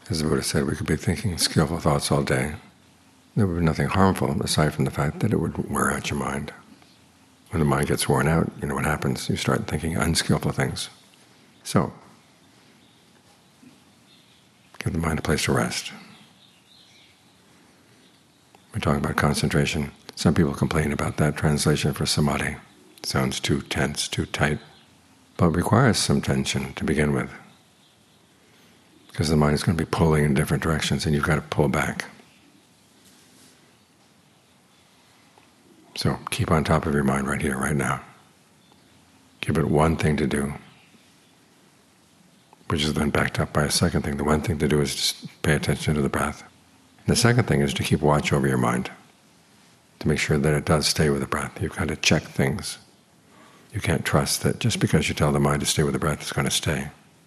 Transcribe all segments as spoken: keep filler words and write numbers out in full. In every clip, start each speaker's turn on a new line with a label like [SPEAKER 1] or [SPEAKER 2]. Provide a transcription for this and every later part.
[SPEAKER 1] As the Buddha said, we could be thinking skillful thoughts all day. There would be nothing harmful aside from the fact that it would wear out your mind. When the mind gets worn out, you know what happens? You start thinking unskillful things. So, give the mind a place to rest. We're talking about concentration. Some people complain about that translation for samadhi. It sounds too tense, too tight, but it requires some tension to begin with, because the mind is going to be pulling in different directions, and you've got to pull back. So keep on top of your mind right here, right now. Give it one thing to do, which is then backed up by a second thing. The one thing to do is just pay attention to the breath. And the second thing is to keep watch over your mind, to make sure that it does stay with the breath. You've got to check things. You can't trust that just because you tell the mind to stay with the breath, it's going to stay.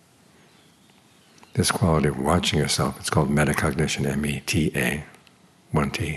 [SPEAKER 1] This quality of watching yourself, it's called metacognition, M E T A, one T.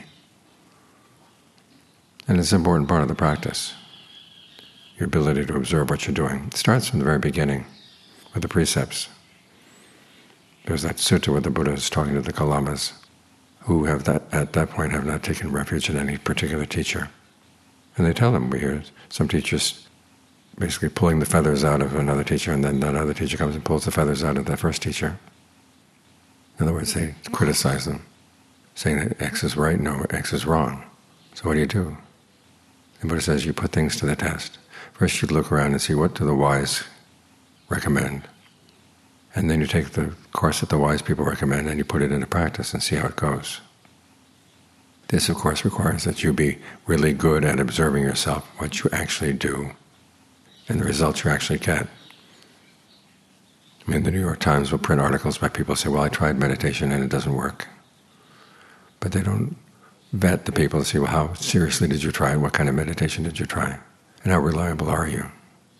[SPEAKER 1] And it's an important part of the practice, your ability to observe what you're doing. It starts from the very beginning with the precepts. There's that sutta where the Buddha is talking to the Kalamas, who have that at that point have not taken refuge in any particular teacher. And they tell them, we hear some teachers basically pulling the feathers out of another teacher, and then that other teacher comes and pulls the feathers out of the first teacher. In other words, they criticize them, saying that X is right, no, X is wrong. So what do you do? The Buddha says you put things to the test. First you look around and see what do the wise recommend. And then you take the course that the wise people recommend and you put it into practice and see how it goes. This, of course, requires that you be really good at observing yourself, what you actually do, and the results you actually get. I mean, the New York Times will print articles by people who say, well, I tried meditation and it doesn't work. But they don't vet the people to see, well, how seriously did you try it? What kind of meditation did you try? And how reliable are you?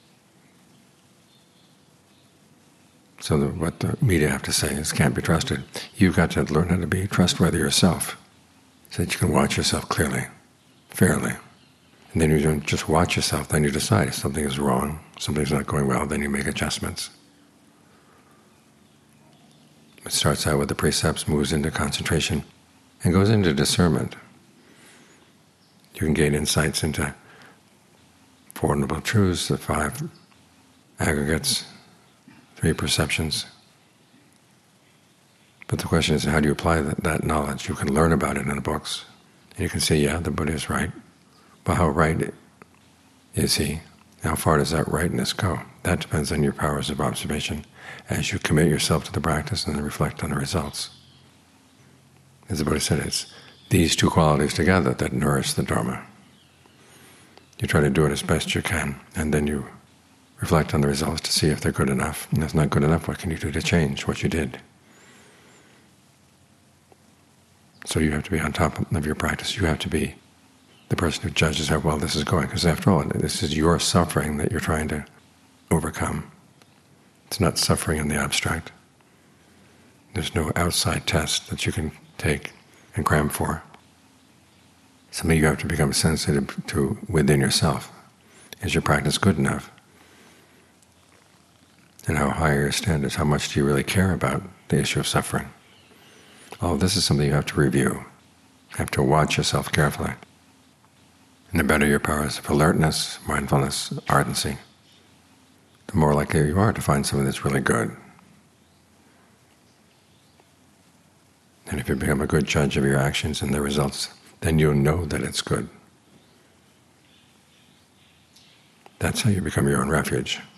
[SPEAKER 1] So the, what the media have to say is can't be trusted. You've got to learn how to be trustworthy yourself so that you can watch yourself clearly, fairly. And then you don't just watch yourself, then you decide if something is wrong, something's not going well, then you make adjustments. It starts out with the precepts, moves into concentration, and goes into discernment. You can gain insights into Four Noble Truths, the five aggregates, three perceptions. But the question is, how do you apply that, that knowledge? You can learn about it in the books, and you can say, yeah, the Buddha is right. But how right is he? How far does that rightness go? That depends on your powers of observation as you commit yourself to the practice and then reflect on the results. As the Buddha said, it's these two qualities together that nourish the Dharma. You try to do it as best you can, and then you reflect on the results to see if they're good enough. And if it's not good enough, what can you do to change what you did? So you have to be on top of your practice. You have to be the person who judges how well this is going, because after all, this is your suffering that you're trying to overcome. It's not suffering in the abstract. There's no outside test that you can take and cram for. Something you have to become sensitive to within yourself. Is your practice good enough? And how high are your standards? How much do you really care about the issue of suffering? All of this is something you have to review. You have to watch yourself carefully. And the better your powers of alertness, mindfulness, ardency, the more likely you are to find something that's really good. And if you become a good judge of your actions and their results, then you'll know that it's good. That's how you become your own refuge.